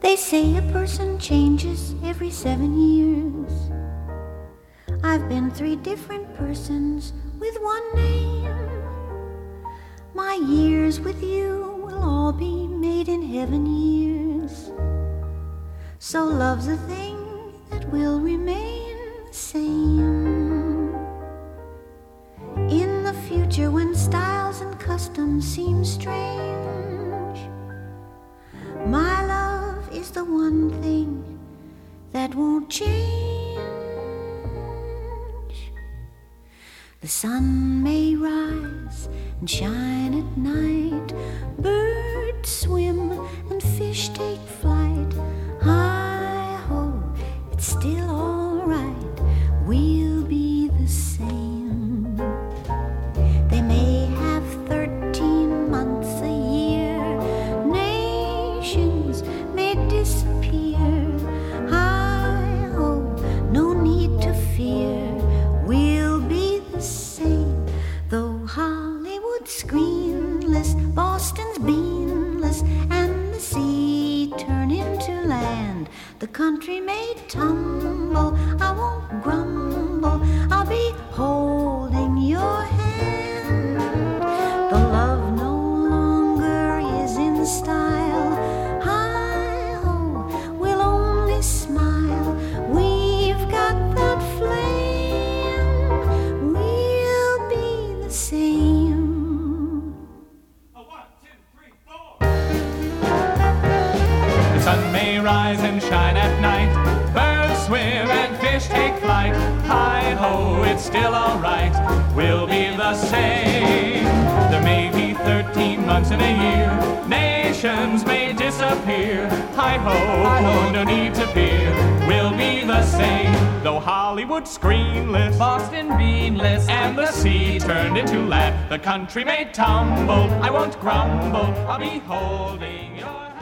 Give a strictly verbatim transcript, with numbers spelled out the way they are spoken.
They say a person changes every seven years. I've been three different persons with one name. My years with you will all be made in heaven years. So love's a thing that will remain the same. In the future, when styles and customs seem strange, my love is the one thing that won't change. The sun may rise and shine at night, birds swim and fish take flight. Hi-ho, it's still all right, we'll be the same. They may have thirteen months a year, nations may disappear. Hi-ho, no need to fear, we'll be the same. Though Hollywood's screenless, Boston's beanless, and the sea turn into land, the country may tumble, I won't grumble, I'll be holding your hand. The love no longer is in style. Hi-ho, we'll only smile. We've got that flame. We'll be the same. A one, two, three, four. The sun may rise and shine at night, birds swim and fish take flight. Hi-ho, it's still all right, we'll be the same. There may be thirteen months in a year, nations may disappear. Hi-ho, no need to fear, we'll be the same. Though Hollywood screenless, Boston beanless, and the sea turned into land, the country may tumble, I won't grumble, I'll be holding your hand.